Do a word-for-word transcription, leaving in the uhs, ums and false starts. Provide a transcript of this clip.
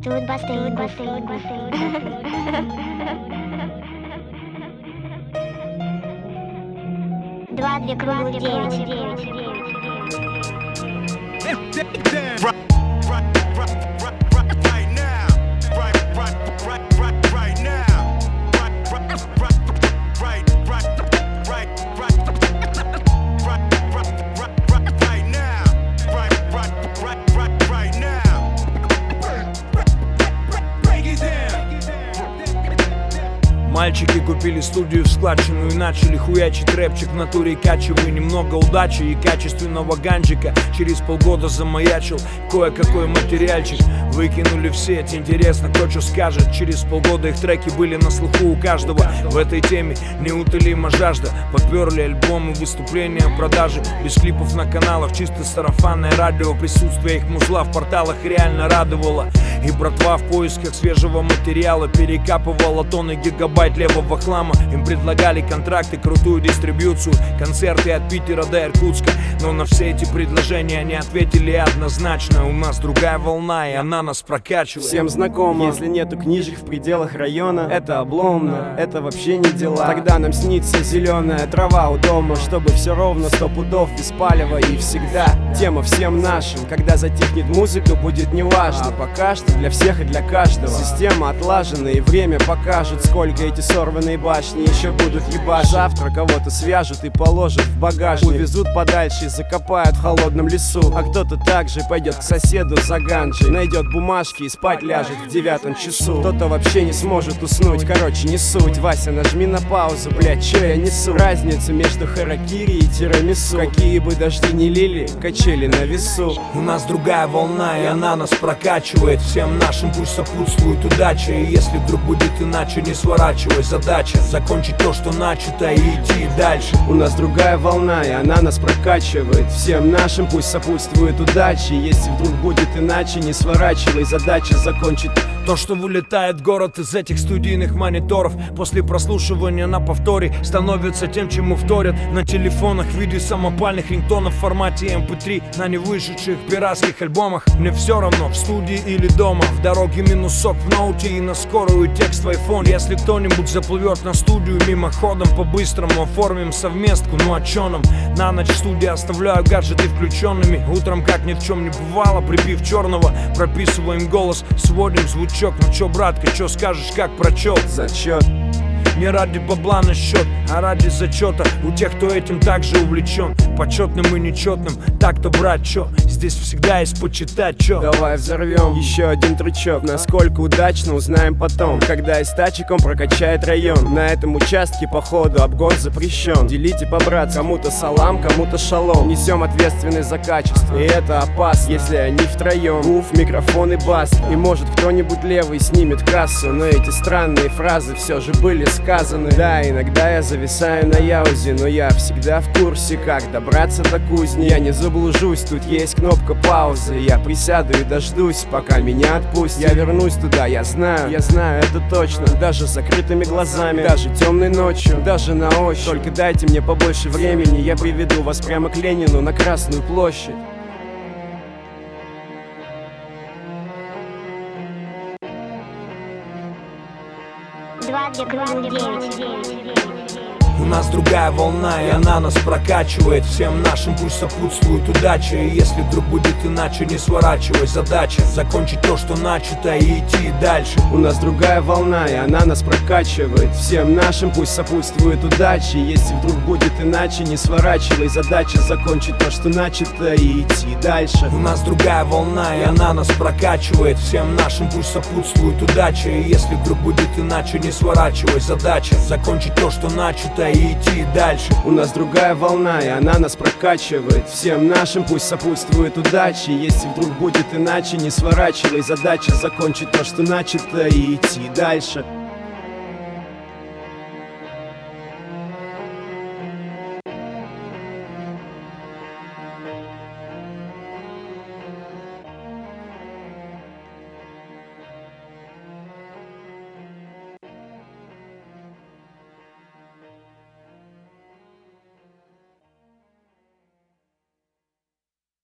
Тут бассейн, бассейн, бассейн. Два, две круглых, девять, девять, девять. Мальчики купили студию в складчину и начали хуячить рэпчик в натуре, качивая немного удачи и качественного ганджика. Через полгода замаячил кое-какой материальчик. Выкинули в сеть, интересно, кто что скажет. Через полгода их треки были на слуху у каждого. В этой теме неутолима жажда. Поперли альбомы, выступления, продажи. Без клипов на каналах, чисто сарафанное радио. Присутствие их музла в порталах реально радовало. И братва в поисках свежего материала перекапывала тонны гигабайт левого хлама. Им предлагали контракты, крутую дистрибьюцию, концерты от Питера до Иркутска. Но на все эти предложения они ответили однозначно: у нас другая волна, и она нас прокачивает. Всем знакомо, если нету книжек в пределах района, это обломно, это вообще не дела. Тогда нам снится зеленая трава у дома, чтобы все ровно, сто пудов без палева и всегда. Тема всем нашим, когда затихнет музыка, будет неважно. А пока что для всех и для каждого система отлажена, и время покажет, сколько эти сорванные башни еще будут ебать. Завтра кого-то свяжут и положат в багажник, увезут подальше и закопают в холодном лесу. А кто-то также пойдет к соседу за ганджей, найдет бумажки и спать ляжет в девятом часу. Кто-то вообще не сможет уснуть, короче не суть. Вася, нажми на паузу, блять, чё я несу? Разница между харакири и тирамису. Какие бы дожди не лили, качели на весу. У нас другая волна, и она нас прокачивает. Всем нашим пусть сопутствует удача. И если вдруг будет иначе, не сворачивай. Задача закончить то, что начато, и идти дальше. У нас другая волна, и она нас прокачивает. Всем нашим пусть сопутствует удача. Если вдруг будет иначе, не сворачивай. Задача закончить то, что вылетает в город из этих студийных мониторов. После прослушивания на повторе становится тем, чему вторят на телефонах в виде самопальных рингтонов в формате эм пэ три на невышедших пиратских альбомах. Мне все равно, в студии или дома, в дороге минусок в ноуте и на скорую текст в айфоне. Если кто-нибудь заплывет на студию мимоходом, по-быстрому оформим совместку. Ну а чё нам? На ночь в студии оставляю гаджеты включенными. Утром, как ни в чем не бывало, припив черного, прописываем голос, сводим звучок. Ну чё, братка, чё скажешь, как прочел? Зачет. Не ради бабла на счет, а ради зачета у тех, кто этим также увлечен. Почетным и нечетным, так-то, брат, чё? Здесь всегда есть почитать, чё? Давай взорвем еще один трючок. Насколько удачно, узнаем потом, когда и с тачиком прокачает район. На этом участке, походу, обгон запрещен. Делите по-братски, кому-то салам, кому-то шалом. Несем ответственность за качество, и это опасно, если они втроем. Уф, микрофон и бас. И может кто-нибудь левый снимет кассу. Но эти странные фразы все же были сказаны. Да, иногда я зависаю на яузе, но я всегда в курсе, как добраться до кузни. Я не заблужусь, тут есть кнопка паузы. Я присяду и дождусь, пока меня отпустят. Я вернусь туда, я знаю, я знаю это точно. Даже с закрытыми глазами, даже темной ночью, даже на ощупь. Только дайте мне побольше времени, я приведу вас прямо к Ленину на Красную площадь. Два, две круглых, девять, девять, девять. У нас другая волна, и она нас прокачивает. Всем нашим пусть сопутствует удача. И если вдруг будет иначе, не сворачивай. Задача закончить то, что начато, и идти дальше. У нас другая волна, и она нас прокачивает. Всем нашим пусть сопутствует удача. И если вдруг будет иначе, не сворачивай. Задача закончить то, что начато, и идти дальше. У нас другая волна, и она нас прокачивает. Всем нашим пусть сопутствует удача. И если вдруг будет иначе, не сворачивай. Задача закончить то, что начато, и идти дальше. У нас другая волна, и она нас прокачивает. Всем нашим пусть сопутствует удача. Если вдруг будет иначе, не сворачивай. Задача закончить то, что начато, и идти дальше.